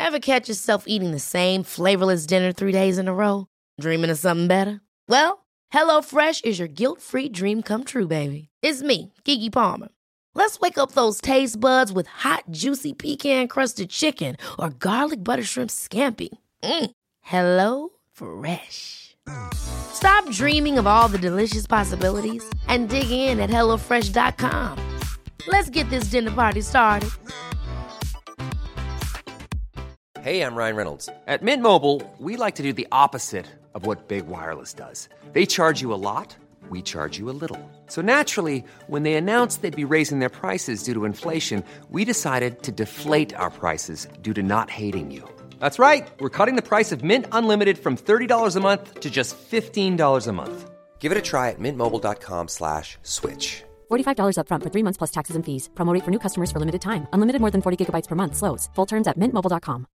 Ever catch yourself eating the same flavorless dinner 3 days in a row? Dreaming of something better? Well, HelloFresh is your guilt-free dream come true, baby. It's me, Keke Palmer. Let's wake up those taste buds with hot, juicy pecan-crusted chicken or garlic butter shrimp scampi. Hello Fresh. Stop dreaming of all the delicious possibilities and dig in at HelloFresh.com. Let's get this dinner party started. Hey, I'm Ryan Reynolds. At Mint Mobile, we like to do the opposite of what Big Wireless does. They charge you a lot, we charge you a little. So naturally, when they announced they'd be raising their prices due to inflation, we decided to deflate our prices due to not hating you. That's right. We're cutting the price of Mint Unlimited from $30 a month to just $15 a month. Give it a try at mintmobile.com/switch. $45 up front for 3 months plus taxes and fees. Promo rate for new customers for limited time. Unlimited more than 40 gigabytes per month. Slows full terms at mintmobile.com.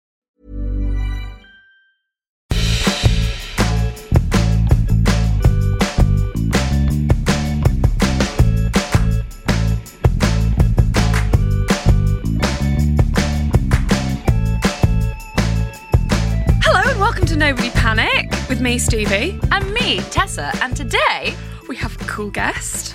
Welcome to Nobody Panic with me, Stevie. And me, Tessa. And today We have a cool guest.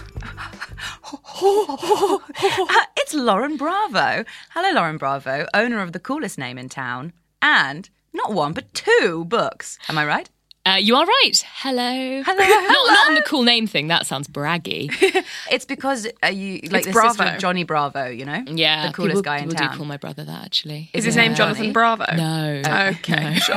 It's Lauren Bravo. Hello, Lauren Bravo, owner of the coolest name in town and not one but 2 books. Am I right? You are right. Hello. Not on the cool name thing. That sounds braggy. It's because you like It's the Bravo. sister of Johnny Bravo, you know? Yeah, the coolest guy in people town. do call my brother that, actually. Is his name Jonathan Bravo? No. Okay, sure.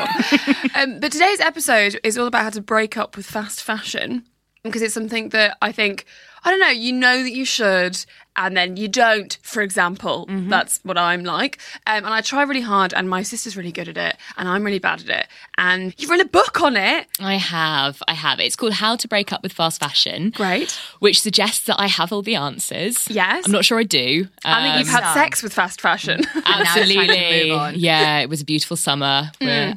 But today's episode is all about how to break up with fast fashion, because it's something that I think, I don't know, you know that you should, and then you don't, for example. That's what I'm like. And I try really hard, and my sister's really good at it, and I'm really bad at it. And you've written a book on it. I have. It's called How to Break Up with Fast Fashion. Great. Which suggests that I have all the answers. Yes. I'm not sure I do. I think you've had Some. sex with fast fashion. Now it's time to Absolutely. move on. Yeah, it was a beautiful summer.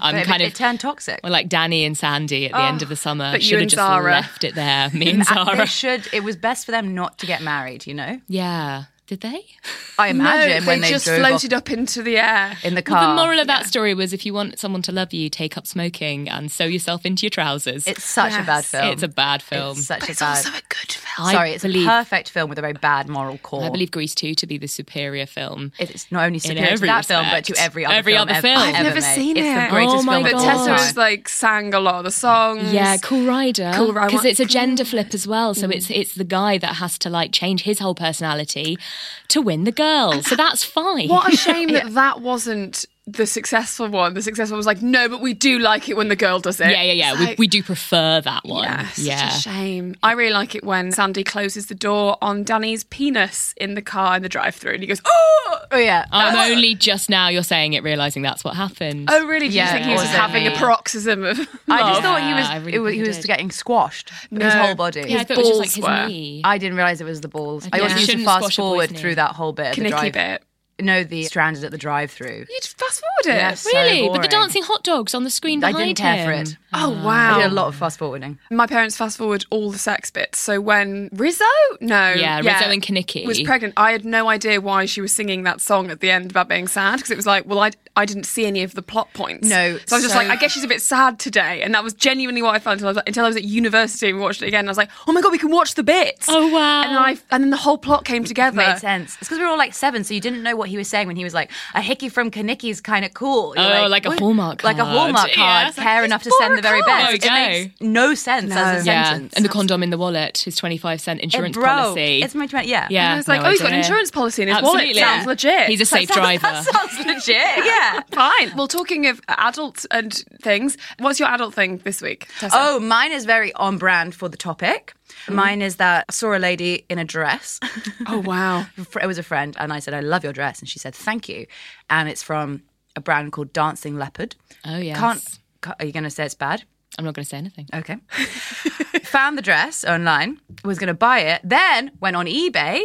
It turned toxic. We're like Danny and Sandy at the end of the summer. but you Should have and just Zara. left it there. Me and Zara. It was best for them not to get married, you know? Yeah. Did they? I imagine when they just drove floated off up into the air. in the car. The moral of that story was if you want someone to love you, take up smoking and sew yourself into your trousers. It's such a bad film. It's a bad film. It's such a It's bad. also a good film. I It's believe- a perfect film with a very bad moral core. I believe Grease 2 to be the superior film. It's not only in superior to every that film, but respect. to every other Every film other ever, film. ever I've never made. seen It's it. the greatest Oh my film But of all God. Tessa time. was like sang a lot of the songs. Yeah, Cool Rider. Cool Rider. Because it's a gender flip as well. So it's the guy that has to like change his whole personality to win the girl. So that's fine. What a shame that wasn't the successful one. The successful one was like, no, but we do like it when the girl does it. Yeah. It's We, like, we do prefer that one. yeah, such a shame. I really like it when Sandy closes the door on Danny's penis in the car in the drive-through, and he goes, "Oh, Oh yeah. I'm only just now you're saying it, realising that's what happened. oh, really? Do you Yeah, think he was just having a yeah. paroxysm of?" I just love? thought he Yeah, was. I really he think was he did. getting squashed. His No. whole body. Yeah, I thought it was just like balls his were. knee. I didn't realise it was the balls. I Yeah. also used to Shouldn't fast squash a boy's forward knee. through that whole bit. Of the Knicky drive. bit. No, the stranded at the drive-through. You'd fast forward it. Yes. So Really? But the boring. dancing hot dogs on the screen I behind didn't care for him. it. Oh wow! I did a lot of fast forwarding. My parents fast forward all the sex bits. So when Rizzo, Rizzo and Kinnicky was pregnant, I had no idea why she was singing that song at the end about being sad, because it was like, well, I didn't see any of the plot points. No, so I was just so- like, I guess she's a bit sad today, and that was genuinely what I felt until I was at university and we watched it again. And I was like, oh my god, we can watch the bits. Oh, wow. And then the whole plot came together. Made sense. It's because we were all like 7, so you didn't know what he was saying when he was like, a hickey from Kanicki's kind of cool. You're Oh, like a "What?" Hallmark Like a card. Hallmark card. Yeah. Care enough to send the very best. There we It go. makes no sense as a Yeah, sentence. and the condom in the wallet, his 25-cent insurance Bro, policy. It's my 20, yeah. Yeah, And I was like, no oh, he's got an idea. insurance policy in his wallet. Absolutely. Sounds legit. He's a safe driver. That sounds legit, yeah. Fine. Well, talking of adult and things, what's your adult thing this week, Tessa? Oh, mine is very on brand for the topic. Mine is that I saw a lady in a dress. Oh, wow. It was a friend, and I said, I love your dress. And she said, thank you. And it's from a brand called Dancing Leopard. Oh, yes. Are you going to say it's bad? I'm not going to say anything. Okay. Found the dress online, was going to buy it, then went on eBay,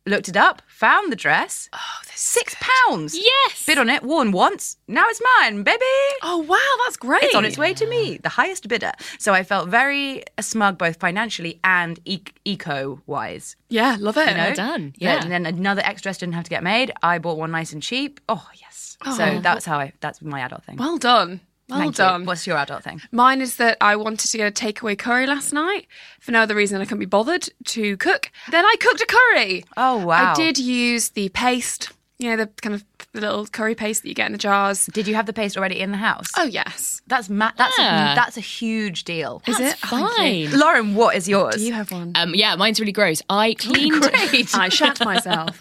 looked it up, found the dress. Oh, £6. Yes. Bid on it, worn once. Now it's mine, baby. Oh, wow, that's great. It's on its way to me, the highest bidder. So I felt very smug, both financially and eco-wise. Yeah, love it. You know? Well done. Yeah. And then another extra dress didn't have to get made. I bought one nice and cheap. Oh, yes. So that's my adult thing. Well done. Well Thank you. done. What's your adult thing? Mine is that I wanted to get a takeaway curry last night for no other reason I couldn't be bothered to cook. Then I cooked a curry. Oh, wow. I did use the paste, the kind of the little curry paste that you get in the jars. Did you have the paste already in the house? Oh, yes. That's a huge deal. Is That's it? Oh, thank you. fine. Lauren, what is yours? Do you have one? Yeah, mine's really gross. I cleaned. I shat myself.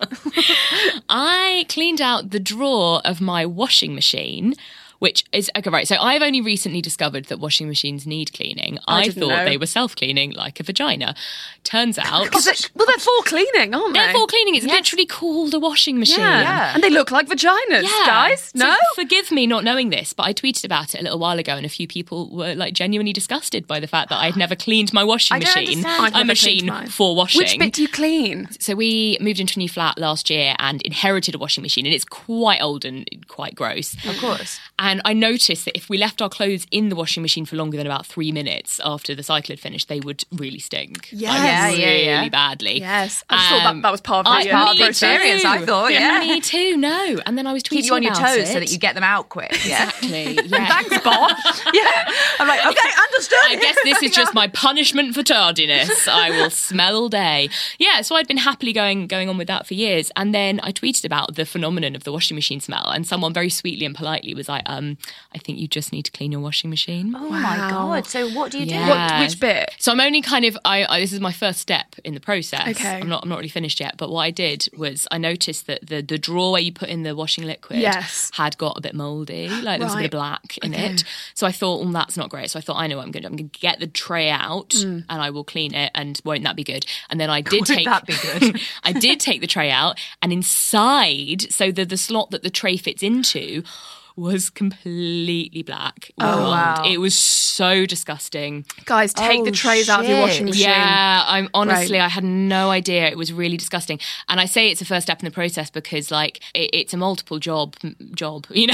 I cleaned out the drawer of my washing machine, which is okay, right. So I've only recently discovered that washing machines need cleaning. I didn't thought know. they were self-cleaning like a vagina. Turns out Well, they're for cleaning, aren't they? they're for cleaning. It's literally called a washing machine. Yeah. And they look like vaginas, guys. So No? forgive me not knowing this, but I tweeted about it a little while ago, and a few people were like genuinely disgusted by the fact that I'd never cleaned my washing I don't machine. understand. I've A never machine cleaned mine. for washing. Which bit do you clean? So we moved into a new flat last year and inherited a washing machine, and it's quite old and quite gross. Of course. And I noticed that if we left our clothes in the washing machine for longer than about 3 minutes after the cycle had finished, they would really stink. Yes. Like, Yeah, yeah. really badly. Yes. I just thought that was part of That's the part of the process. experience, I thought, yeah. Me too, no. And then I was tweeting Keep you on your about toes it. so that you get them out quick. Yeah. Exactly, yeah. Thanks, boss. Yeah. I'm like, okay, understood. I guess this is just my punishment for tardiness. I will smell all day. Yeah, so I'd been happily going on with that for years. And then I tweeted about the phenomenon of the washing machine smell. And someone very sweetly and politely was like, I think you just need to clean your washing machine. Oh my God. So what do you do? Yeah. Which bit? So I'm only kind of this is my first step in the process. Okay. I'm not really finished yet. But what I did was I noticed that the drawer where you put in the washing liquid Yes. had got a bit mouldy. Like there was a bit of black in it. So I thought, that's not great. So I thought, I know what I'm going to do. I'm going to get the tray out and I will clean it, and won't that be good? And then I did Won't that be good? I did take the tray out, and inside, so the slot that the tray fits into was completely black. Oh, wow. It was so disgusting. Guys, take the trays out of your washing machine. Yeah, I'm honestly, Right. I had no idea. It was really disgusting. And I say it's a first step in the process because, like, it's a multiple job, you know?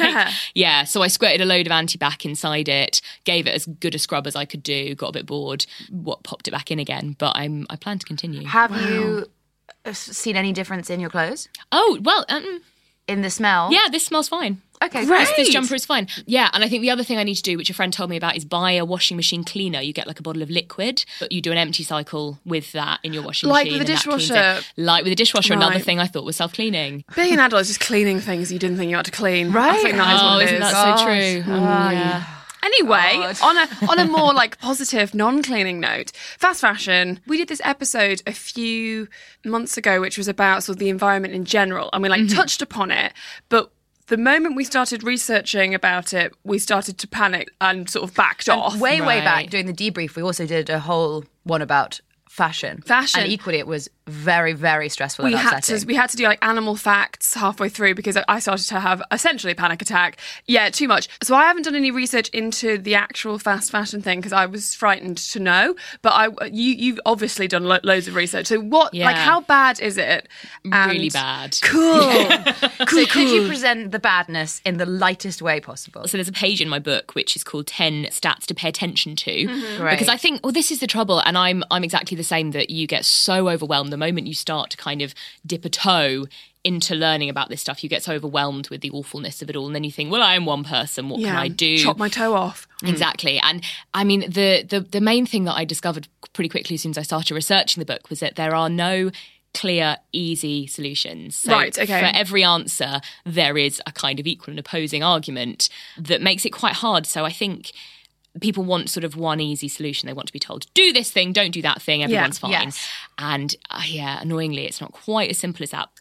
Yeah. So I squirted a load of antibac inside it, gave it as good a scrub as I could do, got a bit bored, popped it back in again. But I plan to continue. Have you seen any difference in your clothes? Oh, well, In the smell? yeah, this smells fine. Okay, Great. This jumper is fine. Yeah, and I think the other thing I need to do, which a friend told me about, is buy a washing machine cleaner. You get like a bottle of liquid, but you do an empty cycle with that in your washing Like machine. with the and that cleans dishwasher. it. Like with the dishwasher. Another Right. thing I thought was self-cleaning. Being an adult is just cleaning things you didn't think you had to clean. Right. I think that is Oh, what it isn't is. that so true? yeah. Anyway, on a more like positive non-cleaning note, fast fashion. We did this episode a few months ago, which was about sort of the environment in general, and we touched upon it. But the moment we started researching about it, we started to panic and sort of backed off. Way Right. back during the debrief, we also did a whole one about fashion. Fashion. And equally, it was very, very stressful we and had upsetting. to do like animal facts halfway through because I started to have essentially a panic attack. Yeah, too much. So I haven't done any research into the actual fast fashion thing because I was frightened to know. But you've obviously done loads of research. So what, Yeah. like, how bad is it? And- Really bad. Cool. So could you present the badness in the lightest way possible? So there's a page in my book which is called 10 stats to pay attention to. Great. Because I think, this is the trouble, and I'm exactly the same, that you get so overwhelmed the moment you start to kind of dip a toe into learning about this stuff. You get so overwhelmed with the awfulness of it all, and then you think, well, I am one person, what can I do? Chop my toe off. Exactly. And I mean, the main thing that I discovered pretty quickly as soon as I started researching the book was that there are no clear, easy solutions. So Right, okay. for every answer, there is a kind of equal and opposing argument that makes it quite hard. So I think people want sort of one easy solution. They want to be told, do this thing, don't do that thing, everyone's fine. yes. And annoyingly, it's not quite as simple as that.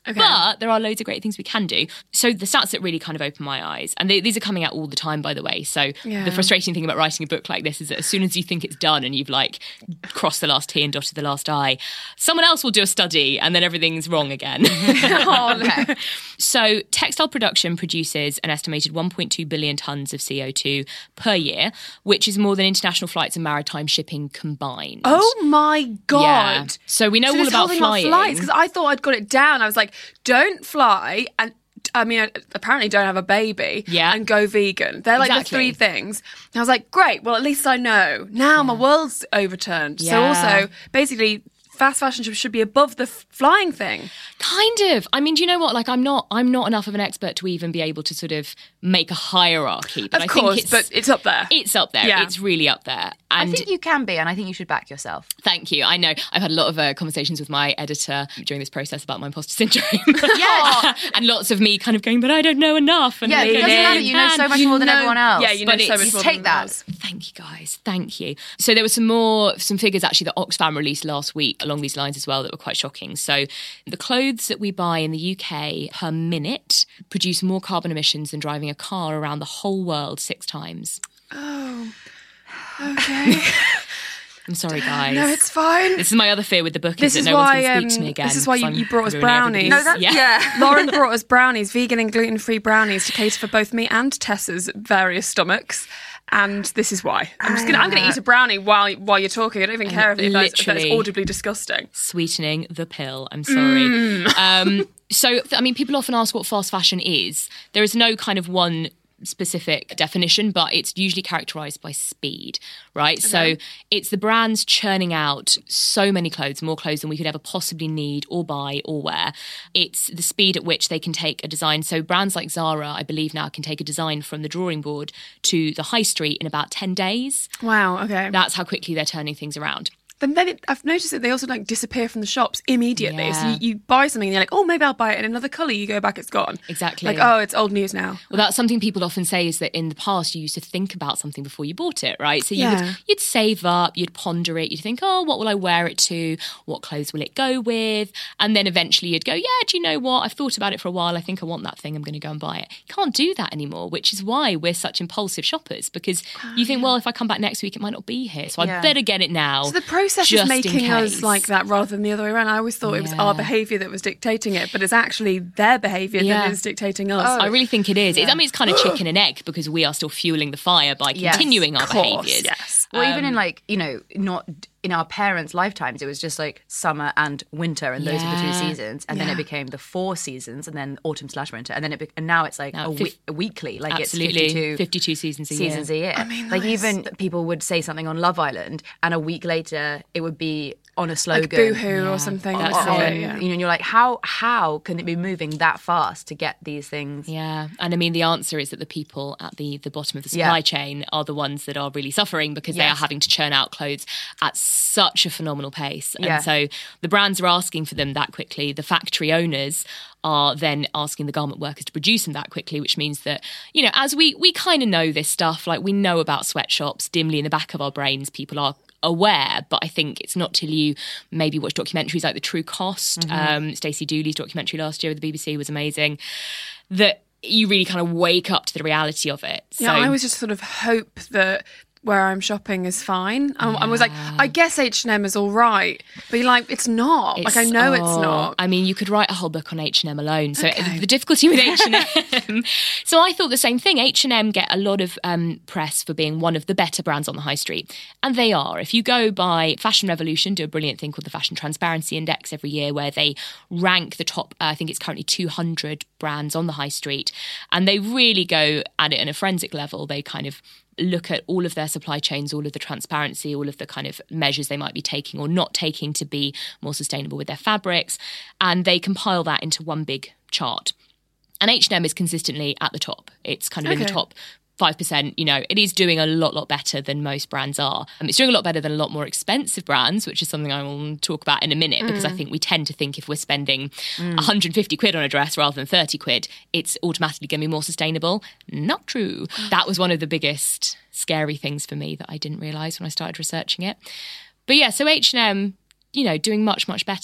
Okay. But there are loads of great things we can do. So the stats that really kind of open my eyes, and these are coming out all the time, by the way. So the frustrating thing about writing a book like this is that as soon as you think it's done and you've like crossed the last T and dotted the last I, someone else will do a study and then everything's wrong again. Okay. So textile production produces an estimated 1.2 billion tonnes of CO2 per year, which is more than international flights and maritime shipping combined. Oh my God. Yeah. So we know all about flying. Because I thought I'd got it down. I was like, don't fly and apparently don't have a baby and go vegan. They're like the three things. And I was like, great, well, at least I know. Now my world's overturned. Yeah. So also, basically, fast fashion should be above the flying thing. Kind of. I mean, do you know what? Like, I'm not enough of an expert to even be able to sort of make a hierarchy. But Of course, think but it's up there. It's up there. Yeah. It's really up there. And I think you can be, and I think you should back yourself. Thank you. I know. I've had a lot of conversations with my editor during this process about my imposter syndrome. Yeah. And lots of me kind of going, but I don't know enough. And Yeah, it doesn't matter. You know so much more than everyone else. Yeah, you know But so it's- much more take than that. us. Thank you, guys. Thank you. So there were some figures actually that Oxfam released last week along these lines as well that were quite shocking. So the clothes that we buy in the UK per minute produce more carbon emissions than driving a car around the whole world 6 times. Oh, okay. I'm sorry, guys. No, it's fine. This is my other fear with the book This is is that no one's why, going to speak to me again. this is why because you I'm brought us ruining brownies. everybody's- No, yeah. Lauren brought us brownies, vegan and gluten-free brownies to cater for both me and Tessa's various stomachs. And this is why. I'm going to eat a brownie while you're talking. I don't even care if that's literally- audibly disgusting. Sweetening the pill. I'm sorry. I mean, people often ask what fast fashion is. There is no kind of one specific definition, but it's usually characterized by speed, right? Okay. So it's the brands churning out so many clothes, more clothes than we could ever possibly need or buy or wear. It's the speed at which they can take a design. So brands like Zara, I believe now, can take a design from the drawing board to the high street in about 10 days. Wow, okay. That's how quickly they're turning things around. But then I've noticed that they also like disappear from the shops immediately. Yeah. So you buy something and you're like, oh, maybe I'll buy it in another colour. You go back, it's gone. Exactly. Like, oh, it's old news now. Well, that's something people often say is that in the past you used to think about something before you bought it, right? So you'd save up, you'd ponder it, you'd think, oh, what will I wear it to? What clothes will it go with? And then eventually you'd go, yeah, do you know what? I've thought about it for a while. I think I want that thing. I'm going to go and buy it. You can't do that anymore, which is why we're such impulsive shoppers, because you think, well, if I come back next week, it might not be here. So I better get it now. So the process is making us like that rather than the other way around. I always thought it was our behaviour that was dictating it, but it's actually their behaviour that is dictating us. I really think it is. I mean, it's kind of chicken and egg because we are still fueling the fire by continuing our behaviours. Yes. Well, even in like, you know, not in our parents' lifetimes, it was just like summer and winter, and those are the 2 seasons. And then it became the 4 seasons, and then autumn/winter, and then and now it's like a weekly, like absolutely, it's 52 seasons a year. I mean, like even people would say something on Love Island, and a week later it would be on a slogan, like Boohoo or something. You know, and you're like, how can it be moving that fast to get these things? Yeah, and I mean, the answer is that the people at the bottom of the supply chain are the ones that are really suffering because they are having to churn out clothes at such a phenomenal pace. And so the brands are asking for them that quickly. The factory owners are then asking the garment workers to produce them that quickly, which means that, you know, as we kind of know this stuff, like we know about sweatshops dimly in the back of our brains, people are aware, but I think it's not till you maybe watch documentaries like The True Cost, Stacey Dooley's documentary last year with the BBC was amazing, that you really kind of wake up to the reality of it. Yeah, I always just sort of hope that where I'm shopping is fine. I was like, I guess H&M is all right, but you're like, it's not. Like, I know it's not. I mean, you could write a whole book on H&M alone. So the difficulty with H&M. So I thought the same thing. H&M get a lot of press for being one of the better brands on the high street. And they are. If you go by Fashion Revolution, do a brilliant thing called the Fashion Transparency Index every year where they rank the top, I think it's currently 200 brands on the high street. And they really go at it on a forensic level. They kind of look at all of their supply chains, all of the transparency, all of the kind of measures they might be taking or not taking to be more sustainable with their fabrics. And they compile that into one big chart. And H&M is consistently at the top. It's kind of in the top 5%, you know, it is doing a lot better than most brands are. It's doing a lot better than a lot more expensive brands, which is something I will talk about in a minute, because I think we tend to think if we're spending 150 quid on a dress rather than 30 quid, it's automatically going to be more sustainable. Not true. That was one of the biggest scary things for me that I didn't realise when I started researching it. But yeah, so H&M, you know, doing much better.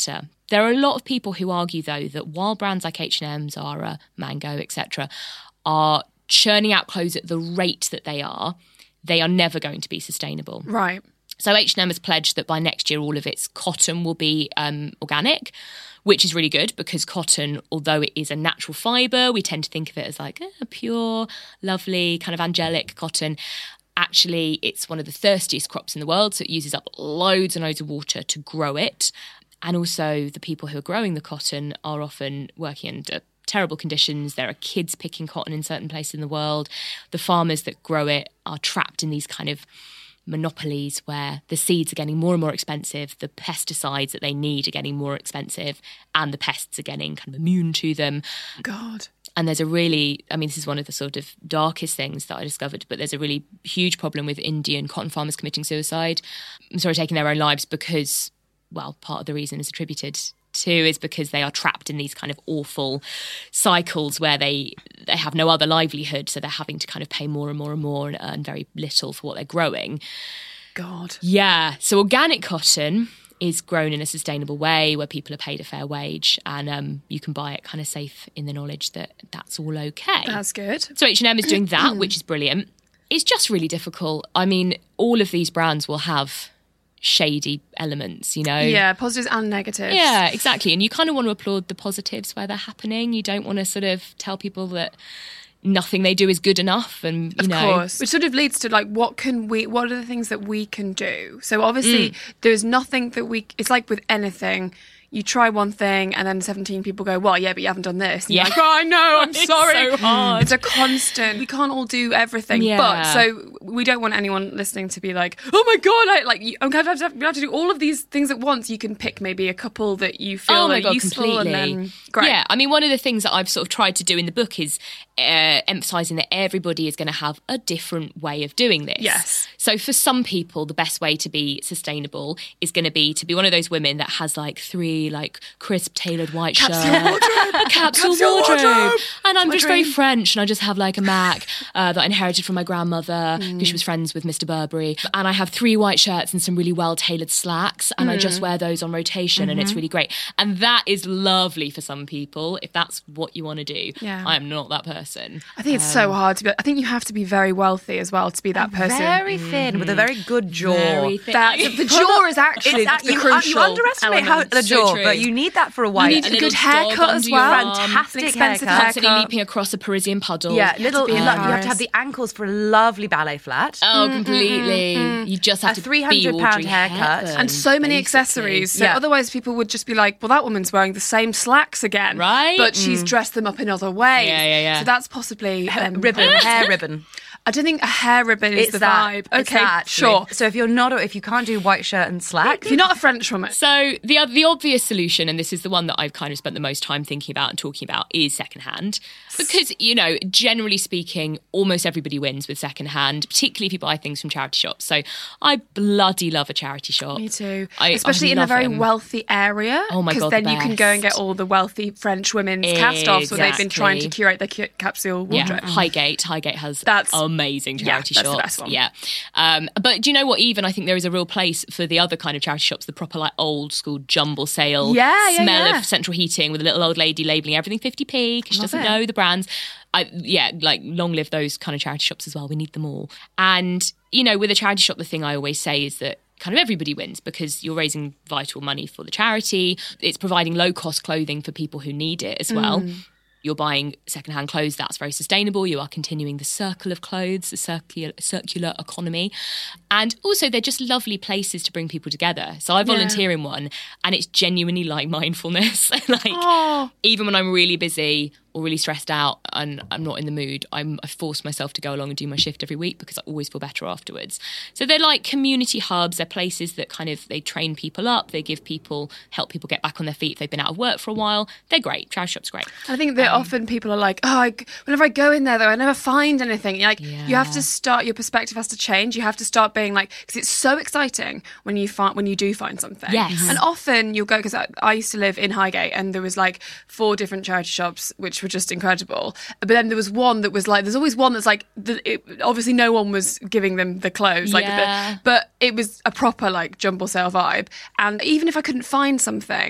There are a lot of people who argue, though, that while brands like H&M, Zara, Mango, etc. are churning out clothes at the rate that they are never going to be sustainable. Right. So H&M has pledged that by next year all of its cotton will be organic, which is really good because cotton, although it is a natural fibre, we tend to think of it as like a pure, lovely, kind of angelic cotton. Actually, it's one of the thirstiest crops in the world, so it uses up loads and loads of water to grow it. And also the people who are growing the cotton are often working under terrible conditions. There are kids picking cotton in certain places in the world. The farmers that grow it are trapped in these kind of monopolies where the seeds are getting more and more expensive, the pesticides that they need are getting more expensive, and the pests are getting kind of immune to them. God. And there's a really, I mean, this is one of the sort of darkest things that I discovered, but there's a really huge problem with Indian cotton farmers committing suicide. taking their own lives because, well, part of the reason is attributed to is because they are trapped in these kind of awful cycles where they have no other livelihood, so they're having to kind of pay more and more and more and earn very little for what they're growing. God. Yeah, so organic cotton is grown in a sustainable way where people are paid a fair wage, and you can buy it kind of safe in the knowledge that that's all okay. That's good. So H&M is doing that, which is brilliant. It's just really difficult. I mean, all of these brands will have shady elements, you know? Yeah, positives and negatives. Yeah, exactly. And you kind of want to applaud the positives where they're happening. You don't want to sort of tell people that nothing they do is good enough, and you know. Of course. Which sort of leads to like, what are the things that we can do? So obviously there's nothing that it's like with anything. You try one thing and then 17 people go, well, yeah, but you haven't done this. And you're like, oh, I know, I'm sorry. It's so hard. It's a constant. We can't all do everything. Yeah. But so we don't want anyone listening to be like, oh my God, you have to do all of these things at once. You can pick maybe a couple that you feel are useful. Completely. And then, great. Yeah, I mean, one of the things that I've sort of tried to do in the book is emphasising that everybody is going to have a different way of doing this. Yes. So for some people, the best way to be sustainable is going to be one of those women that has like 3 like crisp tailored white shirts, a capsule wardrobe. And I'm just very French, and I just have like a Mac that I inherited from my grandmother because she was friends with Mr. Burberry. And I have 3 white shirts and some really well tailored slacks, and I just wear those on rotation, and it's really great. And that is lovely for some people if that's what you want to do. Yeah. I am not that person. I think it's so hard to be. I think you have to be very wealthy as well to be that person. Very thin with a very good jaw. Very thin. The jaw is actually the crucial. You underestimate the So jaw, true. but you need that for a white. You need a good haircut as well. Fantastic expensive haircut. Constantly leaping across a Parisian puddle. Yeah, you have Paris. to have the ankles for a lovely ballet flat. Oh, completely. You just have A to be £300 Audrey haircut. Hepburn, And so many basically. accessories. So Yeah. otherwise people would just be like, well, that woman's wearing the same slacks again. Right. But she's dressed them up in other ways. Yeah. So that's possibly... Hair ribbon. I don't think a hair ribbon is the vibe. It's Okay, that, actually. sure. So if you can't do white shirt and slacks, If you're not a French woman. So the obvious solution, and this is the one that I've kind of spent the most time thinking about and talking about, is secondhand. Because, you know, generally speaking, almost everybody wins with secondhand, particularly if you buy things from charity shops. So I bloody love a charity shop. Me too. I Especially in a love very them. wealthy area. Oh my God, Because then the you can go and get best. all the wealthy French women's cast-offs where they've been trying to Exactly. curate their capsule wardrobe. Yeah, Highgate. Highgate has That's- amazing charity that's the shops. best one. Yeah. But do you know what? Even I think there is a real place for the other kind of charity shops, the proper like old school jumble sale Yeah, smell yeah. of central heating with a little old lady labelling everything 50p because she doesn't know the brands. Like long live those kind of charity shops as well. We need them all. And, you know, with a charity shop, the thing I always say is that kind of everybody wins because you're raising vital money for the charity. It's providing low-cost clothing for people who need it as well. You're buying secondhand clothes, that's very sustainable. You are continuing the circle of clothes, the circular economy. And also, they're just lovely places to bring people together. So I volunteer in one, and it's genuinely like mindfulness. Even when I'm really busy or really stressed out and I'm not in the mood, I force myself to go along and do my shift every week because I always feel better afterwards. So they're like community hubs. They're places that kind of, they train people up. They help people get back on their feet if they've been out of work for a while. They're great. Charity shop's great. I think that often people are like, whenever I go in there, though, I never find anything. You're like, you have to start, your perspective has to change. You have to start being like, because it's so exciting when you do find something. Yes. And often you'll go, because I used to live in Highgate and there was like 4 different charity shops, which were just incredible. But then there was one that was like, there's always one that's like, obviously no one was giving them the clothes. Yeah. But it was a proper like jumble sale vibe. And even if I couldn't find something,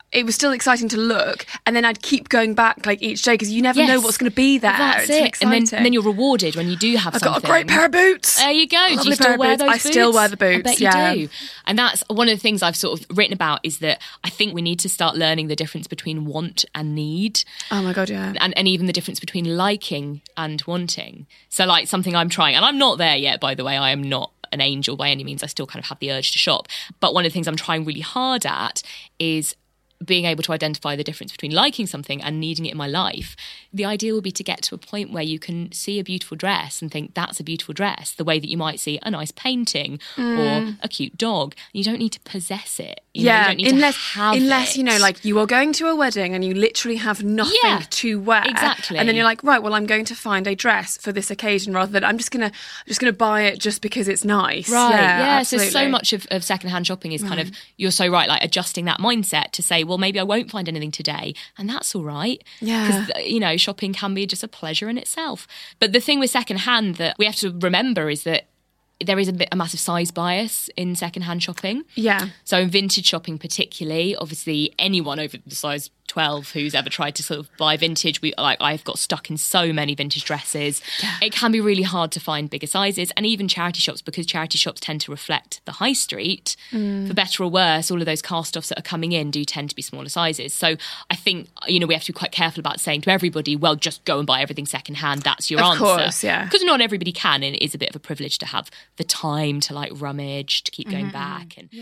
it was still exciting to look, and then I'd keep going back like each day because you never know what's going to be there. That's it's it. exciting. And then you're rewarded when you do have something. I've got a great pair of boots. There you go. Lovely Do you still wear those boots? I still wear the boots. I bet you do. And that's one of the things I've sort of written about, is that I think we need to start learning the difference between want and need. Oh my God, yeah. And even the difference between liking and wanting. So like something I'm trying, and I'm not there yet, by the way, I am not an angel by any means. I still kind of have the urge to shop. But one of the things I'm trying really hard at is being able to identify the difference between liking something and needing it in my life. The idea would be to get to a point where you can see a beautiful dress and think that's a beautiful dress, the way that you might see a nice painting or a cute dog. You don't need to possess it. You don't need to have unless it. you know, like you are going to a wedding and you literally have nothing to wear. Exactly. And then you're like, right, well, I'm going to find a dress for this occasion rather than I'm just gonna buy it just because it's nice. Right. Yeah. Absolutely. So much of secondhand shopping is kind of, you're so right, like adjusting that mindset to say, well, maybe I won't find anything today, and that's all right. Yeah. Because, shopping can be just a pleasure in itself. But the thing with secondhand that we have to remember is that there is a massive size bias in secondhand shopping. Yeah. So in vintage shopping particularly, obviously anyone over the size 12 who's ever tried to sort of buy vintage, I've got stuck in so many vintage dresses. Yeah. It can be really hard to find bigger sizes, and even charity shops, because charity shops tend to reflect the high street. For better or worse, all of those cast-offs that are coming in do tend to be smaller sizes. So I think, we have to be quite careful about saying to everybody, well, just go and buy everything secondhand, that's your answer. Of course, yeah. Because not everybody can, and it is a bit of a privilege to have the time to like rummage, to keep going back. And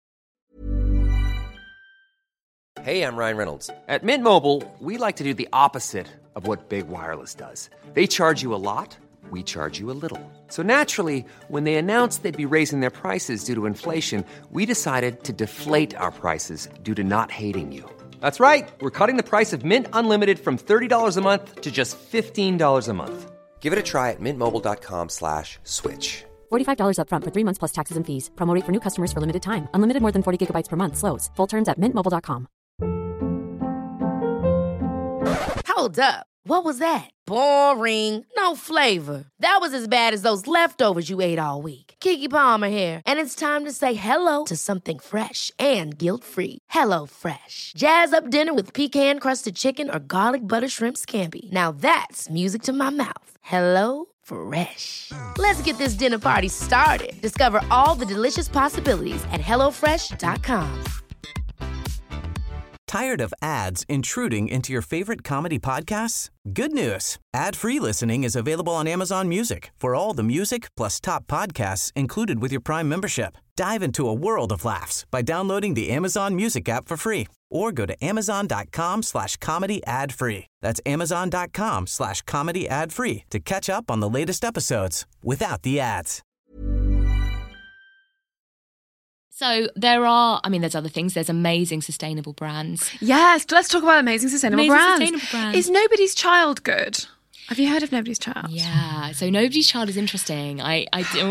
Hey, I'm Ryan Reynolds. At Mint Mobile, we like to do the opposite of what Big Wireless does. They charge you a lot, we charge you a little. So naturally, when they announced they'd be raising their prices due to inflation, we decided to deflate our prices due to not hating you. That's right. We're cutting the price of Mint Unlimited from $30 a month to just $15 a month. Give it a try at mintmobile.com/switch. $45 up front for 3 months plus taxes and fees. Promo rate for new customers for limited time. Unlimited more than 40 gigabytes per month. Slows full terms at mintmobile.com. Hold up. What was that? Boring. No flavor. That was as bad as those leftovers you ate all week. Keke Palmer here, and it's time to say hello to something fresh and guilt-free. Hello Fresh. Jazz up dinner with pecan-crusted chicken or garlic butter shrimp scampi. Now that's music to my mouth. Hello Fresh. Let's get this dinner party started. Discover all the delicious possibilities at hellofresh.com. Tired of ads intruding into your favorite comedy podcasts? Good news. Ad-free listening is available on Amazon Music for all the music plus top podcasts included with your Prime membership. Dive into a world of laughs by downloading the Amazon Music app for free or go to amazon.com/comedy ad-free. That's amazon.com/comedy ad-free to catch up on the latest episodes without the ads. so there's other things. There's amazing sustainable brands. Yes, let's talk about amazing sustainable brands. Is Nobody's Child good? Have you heard of Nobody's Child? Yeah, so Nobody's Child is interesting. I hate being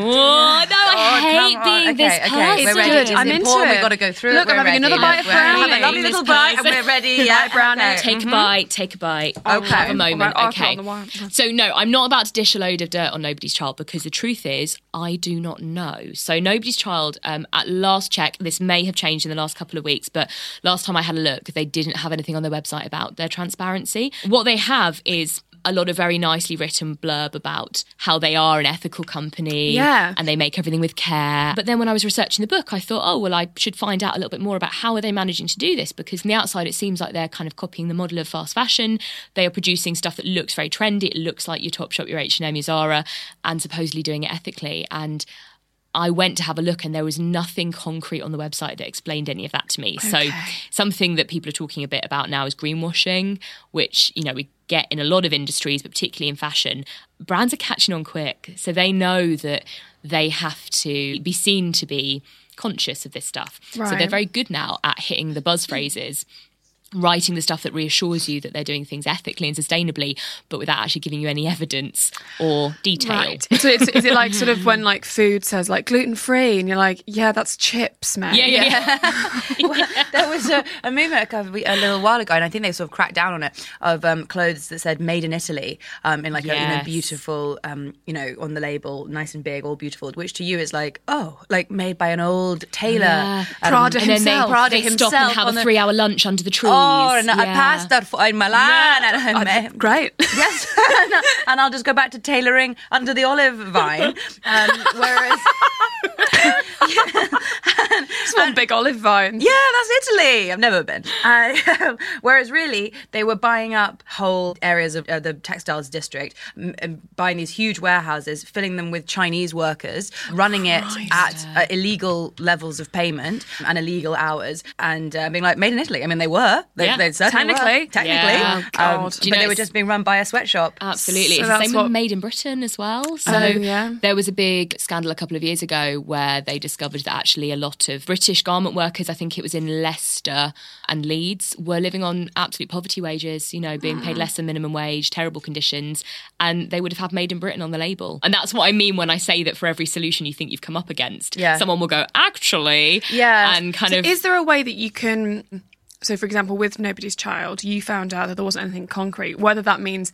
this person. Okay, we're ready. I'm into it. We've got to go through Look, it. I'm having another bite of brownie. Have a lovely little bite and we're ready. Yeah, brownie. Take a bite. Okay. Have a moment. Right, okay. So no, I'm not about to dish a load of dirt on Nobody's Child, because the truth is I do not know. So Nobody's Child, at last check, this may have changed in the last couple of weeks, but last time I had a look, they didn't have anything on their website about their transparency. What they have is a lot of very nicely written blurb about how they are an ethical company and they make everything with care. But then when I was researching the book, I thought, I should find out a little bit more about how are they managing to do this, because from the outside it seems like they're kind of copying the model of fast fashion. They are producing stuff that looks very trendy. It looks like your Topshop, your H&M, your Zara, and supposedly doing it ethically. And I went to have a look and there was nothing concrete on the website that explained any of that to me. Okay. So something that people are talking a bit about now is greenwashing, which, we get in a lot of industries, but particularly in fashion. Brands are catching on quick. So they know that they have to be seen to be conscious of this stuff. Right. So they're very good now at hitting the buzz phrases. writing the stuff that reassures you that they're doing things ethically and sustainably, but without actually giving you any evidence or detail. Right. So is it like sort of when like food says like gluten-free and you're like, yeah, that's chips, man. Yeah. Well, there was a movement a little while ago, and I think they sort of cracked down on it, of clothes that said made in Italy, in like a beautiful, on the label, nice and big, all beautiful, which to you is like, oh, like made by an old tailor. Prada and himself. then they stop and have a 3-hour lunch under the trees. Oh, and a pasta in Milan. Great. Yes. And I'll just go back to tailoring under the olive vine. Whereas... Just one big olive vine. Yeah, that's Italy. I've never been. Whereas really, they were buying up whole areas of the textiles district, buying these huge warehouses, filling them with Chinese workers, running it at illegal levels of payment and illegal hours, and being like, made in Italy. I mean, they were. They certainly were. Technically. Yeah. Oh, God. But they were just being run by a sweatshop. Absolutely. So It's the same with Made in Britain as well. So there was a big scandal a couple of years ago where they discovered that actually a lot of British garment workers, I think it was in Leicester and Leeds, were living on absolute poverty wages, being paid less than minimum wage, terrible conditions, and they would have had Made in Britain on the label. And that's what I mean when I say that for every solution you think you've come up against, someone will go, actually, and kind of... Is there a way that you can... So, for example, with Nobody's Child, you found out that there wasn't anything concrete, whether that means...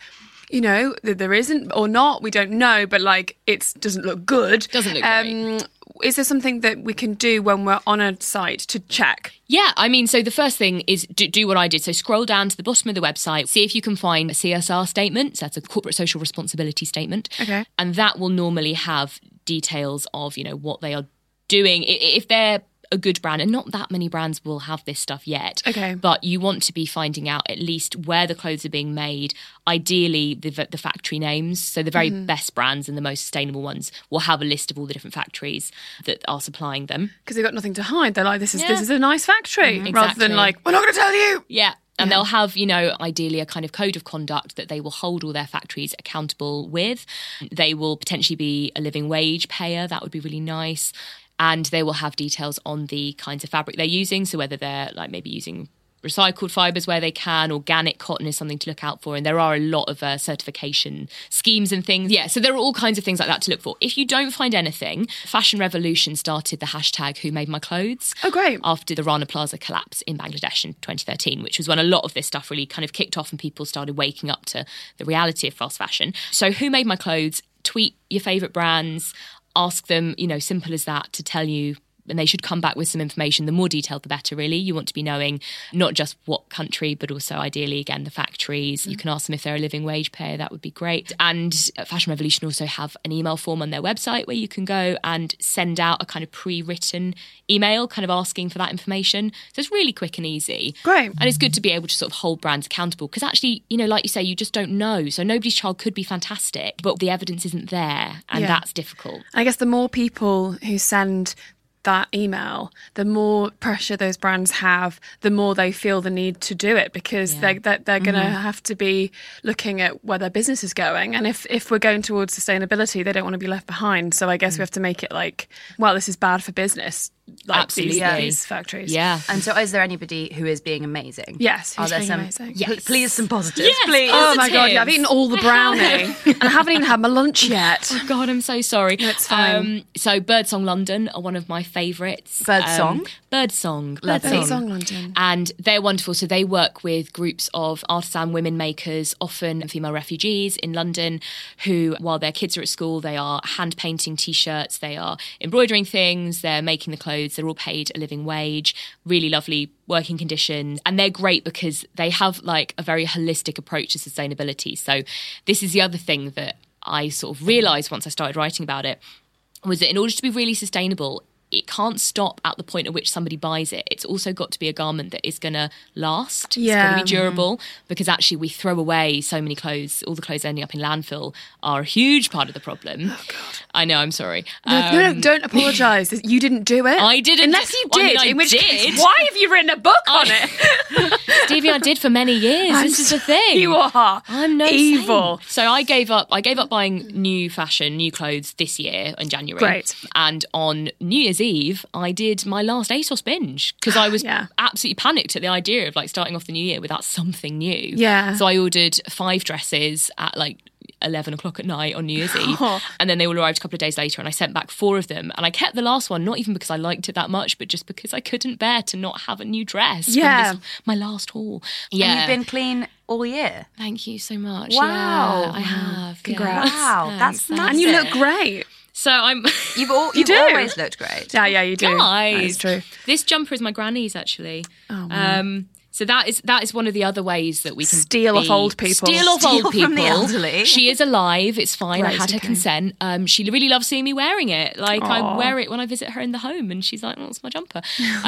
that there isn't or not, we don't know, but like it doesn't look good. Doesn't look great. Is there something that we can do when we're on a site to check? Yeah, I mean, so the first thing is do what I did. So scroll down to the bottom of the website, see if you can find a CSR statement. So that's a corporate social responsibility statement. Okay. And that will normally have details of, what they are doing. If they're a good brand, and not that many brands will have this stuff yet. Okay. But you want to be finding out at least where the clothes are being made, ideally the factory names. So the very best brands and the most sustainable ones will have a list of all the different factories that are supplying them. Because they've got nothing to hide. They're like, this is a nice factory. Rather Exactly. than like, we're not going to tell you. Yeah. And they'll have, ideally a kind of code of conduct that they will hold all their factories accountable with. They will potentially be a living wage payer. That would be really nice. And they will have details on the kinds of fabric they're using. So whether they're like maybe using recycled fibres where they can, organic cotton is something to look out for. And there are a lot of certification schemes and things. Yeah, so there are all kinds of things like that to look for. If you don't find anything, Fashion Revolution started the hashtag Who Made My Clothes? Oh, great. After the Rana Plaza collapse in Bangladesh in 2013, which was when a lot of this stuff really kind of kicked off and people started waking up to the reality of fast fashion. So Who Made My Clothes? Tweet your favourite brands. Ask them, simple as that, to tell you, and they should come back with some information. The more detailed, the better, really. You want to be knowing not just what country, but also ideally, again, the factories. You can ask them if they're a living wage payer. That would be great. And Fashion Revolution also have an email form on their website where you can go and send out a kind of pre-written email kind of asking for that information. So it's really quick and easy. Great. And it's good to be able to sort of hold brands accountable because actually, like you say, you just don't know. So Nobody's Child could be fantastic, but the evidence isn't there. And that's difficult. I guess the more people who send that email, the more pressure those brands have, the more they feel the need to do it because they're going to have to be looking at where their business is going. And if we're going towards sustainability, they don't want to be left behind. So I guess we have to make it like, well, this is bad for business. Like Absolutely. These factories. Yeah. And so is there anybody who is being amazing? Yes. Are there some? amazing? Yes. Please, some positives. Yes. Please. Oh my God, yeah, I've eaten all the brownie and I haven't even had my lunch yet. Oh God, I'm so sorry. No, it's fine. So Birdsong London are one of my favourites. Birdsong? Birdsong. Birdsong London. And they're wonderful. So they work with groups of artisan women makers, often female refugees in London, who, while their kids are at school, they are hand painting T-shirts, they are embroidering things, they're making the clothes, they're all paid a living wage, really lovely working conditions. And they're great because they have like a very holistic approach to sustainability. So this is the other thing that I sort of realised once I started writing about it, was that in order to be really sustainable, it can't stop at the point at which somebody buys it. It's also got to be a garment that is going to last. It's going to be durable because actually we throw away so many clothes. All the clothes ending up in landfill are a huge part of the problem. Oh, God. I know, I'm sorry. No, don't apologise. You didn't do it. I didn't. Unless you did, I in which did. case, why have you written a book on it? Stevie, I did for many years. This is the thing. You are. I'm no evil. saint. So I gave up buying new fashion, new clothes this year in January. Great. And on New Year's Eve, I did my last ASOS binge because I was absolutely panicked at the idea of like starting off the new year without something new. Yeah. So I ordered 5 dresses at like 11 o'clock at night on New Year's Eve, and then they all arrived a couple of days later, and I sent back 4 of them, and I kept the last one, not even because I liked it that much, but just because I couldn't bear to not have a new dress from my last haul. Yeah. And you've been clean all year? Thank you so much. Wow. Yeah, I have. Congrats. Wow, that's massive. And you look great. So I'm... You've always looked great. Yeah, you do. Guys, that is true. This jumper is my granny's, actually. Oh, man. So that is one of the other ways that we can steal off old people. Steal off old people. From the elderly. She is alive. It's fine. Right, I had her consent. She really loves seeing me wearing it. Like I wear it when I visit her in the home, and she's like, "Oh, it's my jumper."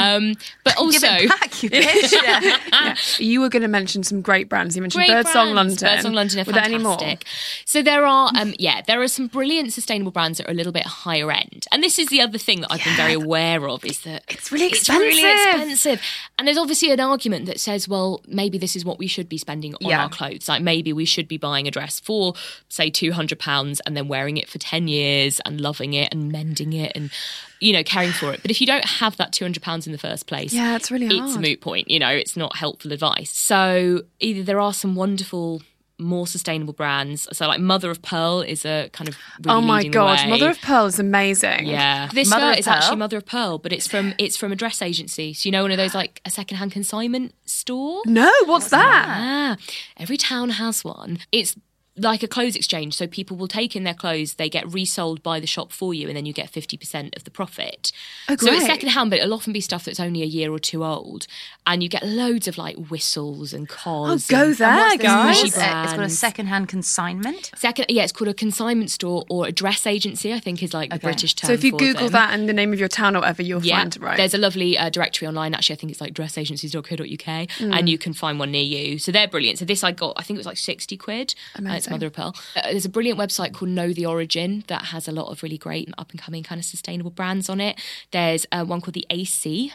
But also, give it back, you bitch. Yeah. You were going to mention some great brands. You mentioned Birdsong London. Birdsong London are Were there fantastic. any more? So there are some brilliant sustainable brands that are a little bit higher end. And this is the other thing that I've been very aware of is that it's really expensive. It's really expensive. And there's obviously an argument that says, well, maybe this is what we should be spending on our clothes. Like maybe we should be buying a dress for, say, £200 and then wearing it for 10 years and loving it and mending it and, you know, caring for it. But if you don't have that £200 in the first place, it's really hard. It's a moot point. You know, it's not helpful advice. So either there are some wonderful, more sustainable brands. So like Mother of Pearl is a kind of really oh my leading god, the way. Mother of Pearl is amazing. Yeah, this Mother skirt is of Pearl? actually Mother of Pearl, but it's from a dress agency. So you know, one of those like a secondhand consignment store. No, what's that? Every town has one. It's like a clothes exchange, so people will take in their clothes, they get resold by the shop for you, and then you get 50% of the profit. Oh, so it's great. second-hand, but it'll often be stuff that's only a year or 2 old, and you get loads of like whistles and cos. Go and, there, and guys. what's this It's got a brands. second-hand consignment. It's called a consignment store or a dress agency, I think is like the British term. So if you for Google them. that and the name of your town or whatever, you'll find it, right? There's a lovely directory online, actually. I think it's like dressagencies.co.uk, and you can find one near you. So they're brilliant. So this I got, I think it was like 60 quid. It's Mother of Pearl. There's a brilliant website called Know the Origin that has a lot of really great up and coming kind of sustainable brands on it. There's one called the ACEY,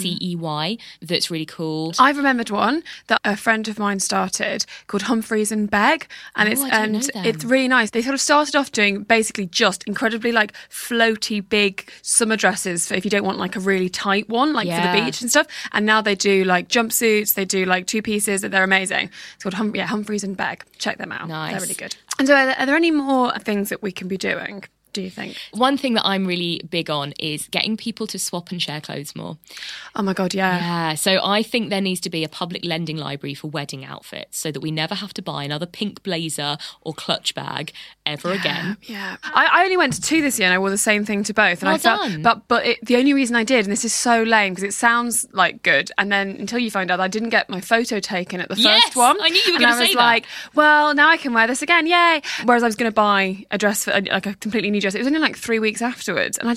that's really cool. I've remembered one that a friend of mine started called Humphreys and Begg, and I don't know them. it's really nice. They sort of started off doing basically just incredibly like floaty big summer dresses for if you don't want like a really tight one, like for the beach and stuff. And now they do like jumpsuits, they do like 2 pieces. They're amazing. It's called Humphreys and Begg. Check them out. Nice. They're really good. And so are there any more things that we can be doing, do you think? One thing that I'm really big on is getting people to swap and share clothes more. Oh my God, yeah. Yeah, so I think there needs to be a public lending library for wedding outfits so that we never have to buy another pink blazer or clutch bag ever again. Yeah, I only went to 2 this year and I wore the same thing to both. And Well I felt, done. but the only reason I did, and this is so lame because it sounds like good, and then until you find out, I didn't get my photo taken at the Yes, first one. I knew you were and gonna I was say that. like, well, now I can wear this again, yay! Whereas I was going to buy a dress for like a completely new dress. It was only like 3 weeks afterwards, and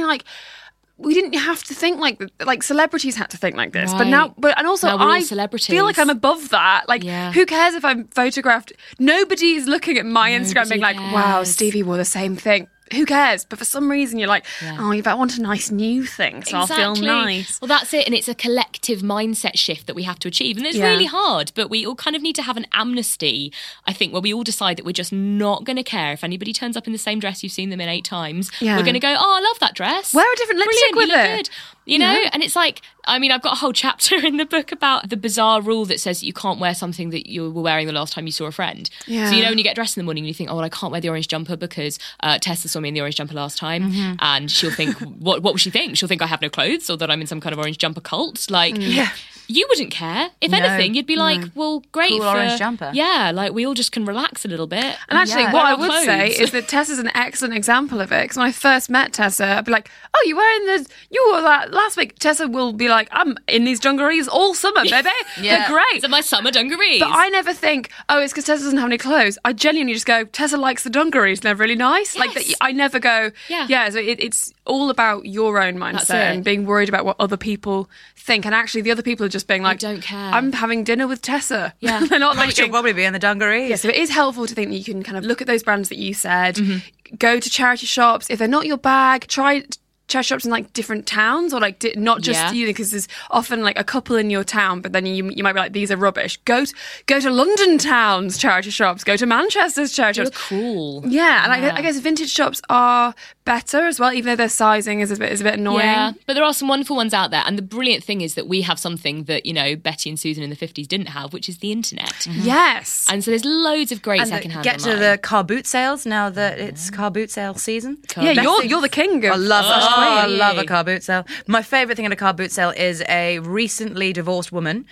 we didn't have to think like celebrities had to think like this, but Right. and also Now we're all I celebrities. feel like I'm above that. Like, Yeah. who cares if I'm photographed? Nobody's looking at my Instagram being like, wow, cares. Stevie wore the same thing. Who cares? But for some reason, you're like, oh, I want a nice new thing, so I'll feel nice. Well, that's it. And it's a collective mindset shift that we have to achieve. And it's Yeah. really hard, but we all kind of need to have an amnesty, I think, where we all decide that we're just not going to care if anybody turns up in the same dress you've seen them in 8 times. Yeah. We're going to go, oh, I love that dress. Wear a different lipstick Brilliant, with you look it. good. You know, and it's like, I mean, I've got a whole chapter in the book about the bizarre rule that says that you can't wear something that you were wearing the last time you saw a friend. Yeah. So, you know, when you get dressed in the morning and you think, oh, well, I can't wear the orange jumper because Tessa saw me in the orange jumper last time. And she'll think, what will she think? She'll think I have no clothes or that I'm in some kind of orange jumper cult. Like, you wouldn't care. If anything, you'd be like, well, great. Cool for, orange jumper. Yeah, like we all just can relax a little bit. And actually, Yeah. what Wear I our would say clothes. is that Tessa's an excellent example of it. Because when I first met Tessa, I'd be like, oh, you wore that last week. Tessa will be like, I'm in these dungarees all summer, baby. Yeah. They're great. So my summer dungarees. But I never think, oh, it's because Tessa doesn't have any clothes. I genuinely just go, Tessa likes the dungarees. They're really nice. Like, Yes. I never go, Yeah. So it's all about your own That's mindset it. and being worried about what other people think. And actually, the other people are just being like, don't care. I'm having dinner with Tessa. Yeah. They're not I should thinking, probably be in the dungarees. yeah, so it is helpful to think that you can kind of look at those brands that you said, Mm-hmm. go to charity shops. If they're not your bag, try charity shops in like different towns, or like not just you, because there's often like a couple in your town, but then you might be like, these are rubbish. Go to London town's charity shops, go to Manchester's charity You're shops. cool. Yeah, and I guess vintage shops are better as well, even though their sizing is a bit annoying. Yeah, but there are some wonderful ones out there. And the brilliant thing is that we have something that, you know, Betty and Susan in the 50s didn't have, which is the internet. Yes. And so there's loads of great And secondhand get to online. the car boot sales now that it's car boot sale season. Yeah, you're the king of I love queen. I love a car boot sale. My favourite thing at a car boot sale is a recently divorced woman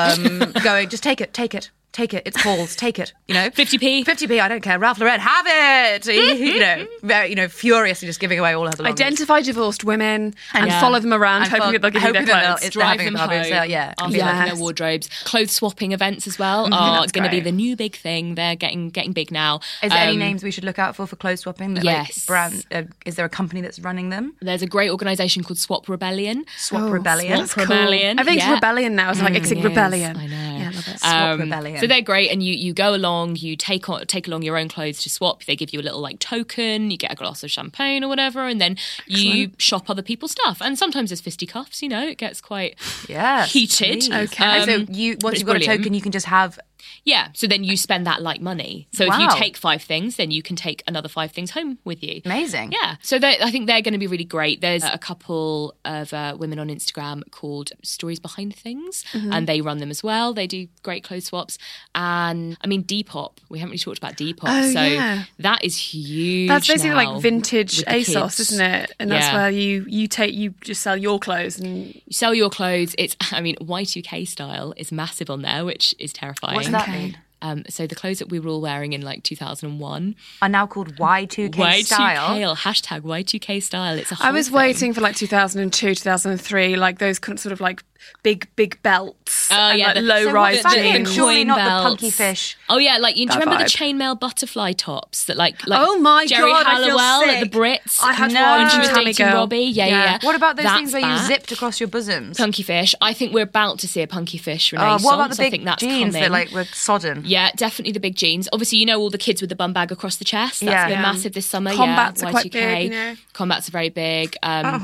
going, just take it. It's Paul's. Take it. You know, 50p. I don't care. Ralph Lauren, have it. You know, very, furiously just giving away all her belongings. identify divorced women and follow them around, And hoping that they'll give you their hoping that clothes. they're Drive having them a car boot home sale. Yeah, after Yes. looking at wardrobes. Clothes swapping events as well are that's going to be great. the new big thing. They're getting big now. Is there any names we should look out for clothes swapping? That, Yes. Like, brand. Is there a company that's running them? There's a great organisation called Swap Rebellion. Swap Rebellion. Swap Rebellion. Everything's yeah. rebellion now. It's like Exig It is. Rebellion. I know. Yeah, I love it. Swap Rebellion. So they're great, and you go along, you take along your own clothes to swap. They give you a little like token, you get a glass of champagne or whatever, and then you shop other people's stuff. And sometimes there's fisticuffs, you know, it gets quite heated. Please. Okay. And so but once it's you've got a brilliant. token, you can just have. Yeah, so then you spend that like money. So if Wow. you take 5 things, then you can take another 5 things home with you. Amazing. Yeah, so I think they're going to be really great. There's a couple of women on Instagram called Stories Behind Things, and they run them as well. They do great clothes swaps. And I mean, Depop, we haven't really talked about Depop. Oh, so yeah. that is huge. That's basically now like vintage with the ASOS, kids. isn't it? And that's Yeah. where you just sell your clothes and You sell your clothes. I mean, Y2K style is massive on there, which is terrifying. What's that mean? So the clothes that we were all wearing in like 2001 Are now called Y2K style. hashtag Y2K style. It's a I whole was thing. waiting for like 2002, 2003, like those kind of sort of like big belts and yeah, like the- low So rise what's that in? jeans. Surely coin not belts. the punky fish. Oh yeah, like do you That remember vibe. the chainmail butterfly tops that like Oh my Jerry God, I feel Halliwell at the sick. Brits? I had No. one when she was Tammy dating girl. Robbie. Yeah. What about those That's things where you back. zipped across your bosoms? Punky fish? I think we're about to see a punky fish renaissance. What about the I big think that's jeans coming. that like were sodden? Yeah, definitely the big jeans. Obviously, you know all the kids with the bum bag across the chest. That's Yeah. been Yeah. massive this summer. Combats yeah, are quite Y2K. big, you know. Combats are very big.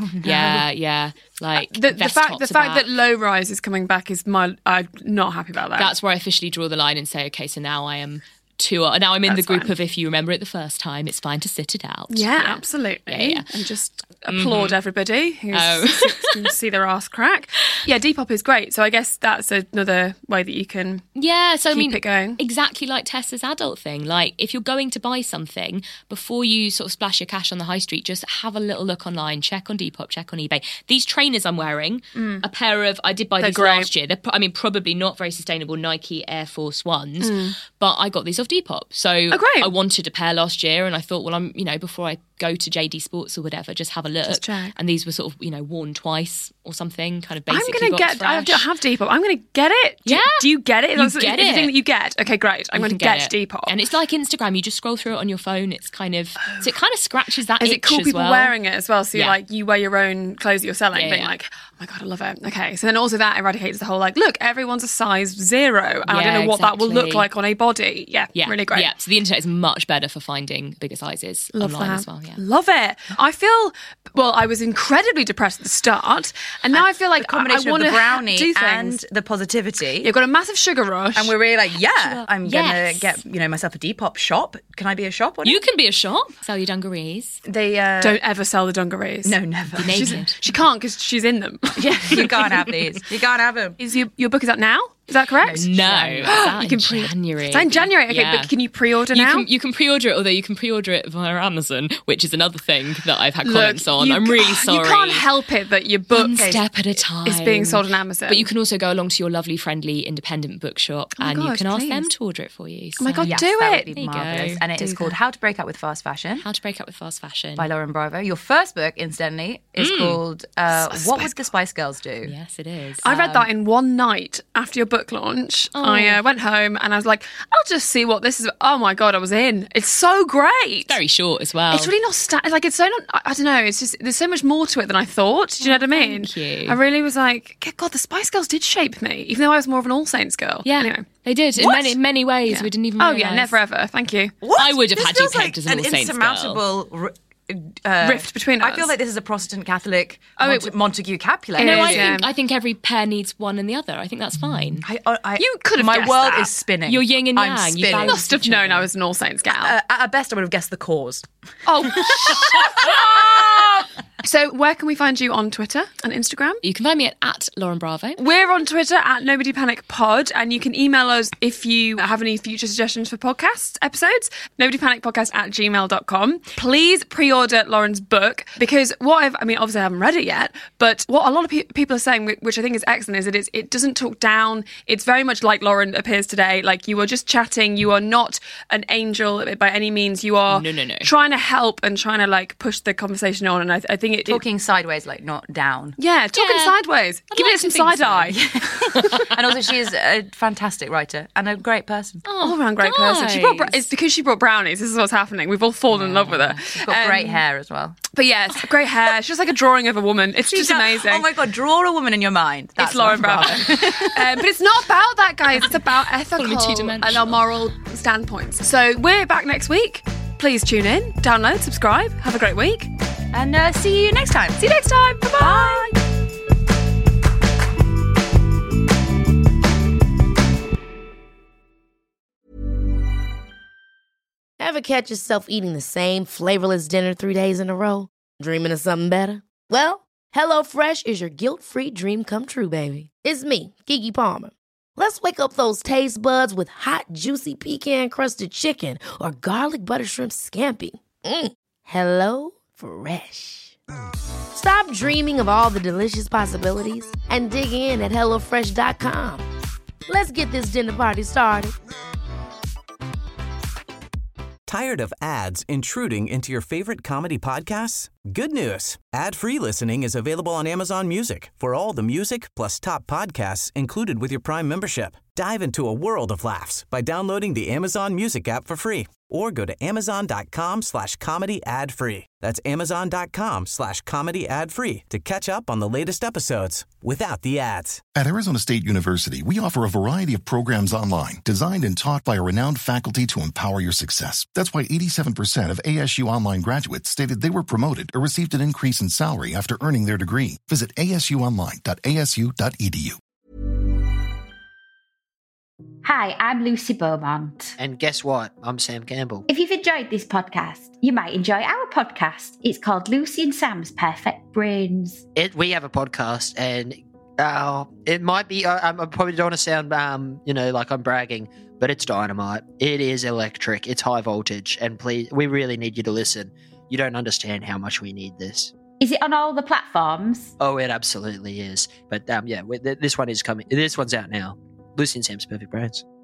Yeah. Like The vest fact tops are that back. low rise is coming back is I'm not happy about that. That's where I officially draw the line and say, okay, so now I am now I'm in That's the group fine. of if you remember it the first time, it's fine to sit it out. yeah, absolutely. Yeah. And just applaud everybody who Oh. can see their ass crack. Yeah, Depop is great. So I guess that's another way that you can Yeah, so I keep mean, it going. exactly like Tessa's adult thing. Like, if you're going to buy something, before you sort of splash your cash on the high street, just have a little look online, check on Depop, check on eBay. These trainers I'm wearing, a pair of, I did buy They're these great. last year. They're, probably not very sustainable Nike Air Force Ones, but I got these off Depop. So great. I wanted a pair last year, and I thought, well, before I go to JD Sports or whatever, just have a look. Just check. And these were sort of, worn twice or something, kind of I'm basically going to got get. I fresh. have Depop. I'm going to get it. Yeah. Do you get it? You That's get it's the thing it. that you get. Okay, great. I'm You going to can get it. Depop. And it's like Instagram. You just scroll through it on your phone. It's kind of so it kind of scratches that Is itch it cool as people well. wearing it as well? So Yeah. you wear your own clothes that you're selling, Yeah, being yeah. like, oh my God, I love it. Okay. So then also that eradicates the whole like, look, everyone's a size 0. And I Yeah, don't know what that will look exactly. like on a body. Yeah. Yeah, Really great. Yeah, so the internet is much better for finding bigger sizes Love online that. as well. Yeah. Love it. I feel, well, I was incredibly depressed at the start. And now I feel like The combination I of want the to brownie do and things. the positivity. You've got a massive sugar rush. And we're really like, I'm Yes. gonna get myself a Depop shop. Can I be a shop? On You it? can be a shop, sell your dungarees. They don't ever sell the dungarees. No, never. Naked. She can't because she's in them. Yeah, you can't have these. You can't have them. Is your book is out now? Is that correct? No, it's out You in can pre- January. It's out in January. Okay, Yeah. but can you pre-order You now? can, you can pre-order it, although you can pre-order it via Amazon, which is another thing that I've had comments on. I'm really sorry. You can't help it that your book One step at a time. is being sold on Amazon. But you can also go along to your lovely, friendly, independent bookshop my and you God, can ask them please. to order it for you. Oh my So, God, Yes, do that it. would be There you go. marvellous. And it is Do called that. How to Break Up with Fast Fashion How to Break Up with Fast Fashion. by Lauren Bravo. Your first book, incidentally, is called What Would the Spice Girls Do? Yes, it is. I read that in one night after your book book launch, I went home and I was like, I'll just see what this is. Oh my God, I was in. It's so great. Very short as well. It's really like, it's so not, I don't know, it's just, there's so much more to it than I thought. Do you know what I mean? Thank you. I really was like, God, the Spice Girls did shape me, even though I was more of an All Saints girl. Yeah, anyway. they did in many ways. Yeah. We didn't even Oh realise. yeah, never ever. Thank you. What? I would have This had you feels pegged as an All Saints girl. insurmountable Rift between us. I feel like this is a Protestant Catholic it- Montague Capulet. No, is, I think every pair needs one and the other. I think that's fine. You could have My guessed world that. is spinning. You're yin and I'm yang. You spinning. balance Must have each known other. I was an All Saints gal. At best, I would have guessed the cause. Oh, so where can we find you on Twitter and Instagram? You can find me at Lauren Bravo. We're on Twitter at Nobody Panic Pod, and you can email us if you have any future suggestions for podcast episodes. nobodypanicpodcast@gmail.com. Please pre-order Lauren's book, because obviously I haven't read it yet, but what a lot of people are saying, which I think is excellent, is that it doesn't talk down. It's very much like Lauren appears today. Like, you are just chatting. You are not an angel by any means. You are No. trying to help and trying to like push the conversation on. And I think Talking sideways, like not down. talking Yeah. sideways. I'd Give like it some to think side eye. And also, she is a fantastic writer and a great person. All around great person. It's because she brought brownies. This is what's happening. We've all fallen in love with her. She's got great hair as well. But yes, great hair. She's like a drawing of a woman. It's just amazing. Oh my God, draw a woman in your mind. That's It's Lauren Bravo. But it's not about that, guys. It's about ethical Fully two-dimensional. and our moral standpoints. So we're back next week. Please tune in, download, subscribe. Have a great week. And see you next time. See you next time. Bye-bye. Ever catch yourself eating the same flavorless dinner 3 days in a row? Dreaming of something better? Well, HelloFresh is your guilt-free dream come true, baby. It's me, Keke Palmer. Let's wake up those taste buds with hot, juicy pecan-crusted chicken or garlic butter shrimp scampi. Hello Fresh. Stop dreaming of all the delicious possibilities and dig in at HelloFresh.com. Let's get this dinner party started. Tired of ads intruding into your favorite comedy podcasts? Good news. Ad-free listening is available on Amazon Music for all the music plus top podcasts included with your Prime membership. Dive into a world of laughs by downloading the Amazon Music app for free or go to amazon.com/comedy ad-free. That's amazon.com/comedy ad-free to catch up on the latest episodes without the ads. At Arizona State University, we offer a variety of programs online designed and taught by a renowned faculty to empower your success. That's why 87% of ASU online graduates stated they were promoted or received an increase in salary after earning their degree. Visit asuonline.asu.edu. Hi, I'm Lucy Beaumont. And guess what? I'm Sam Campbell. If you've enjoyed this podcast, you might enjoy our podcast. It's called Lucy and Sam's Perfect Brains. We have a podcast, and it might be. I probably don't want to sound, like I'm bragging, but it's dynamite. It is electric. It's high voltage, and please, we really need you to listen. You don't understand how much we need this. Is it on all the platforms? Oh, it absolutely is. But this one is coming. This one's out now. Lucy and Sam's Perfect Brains.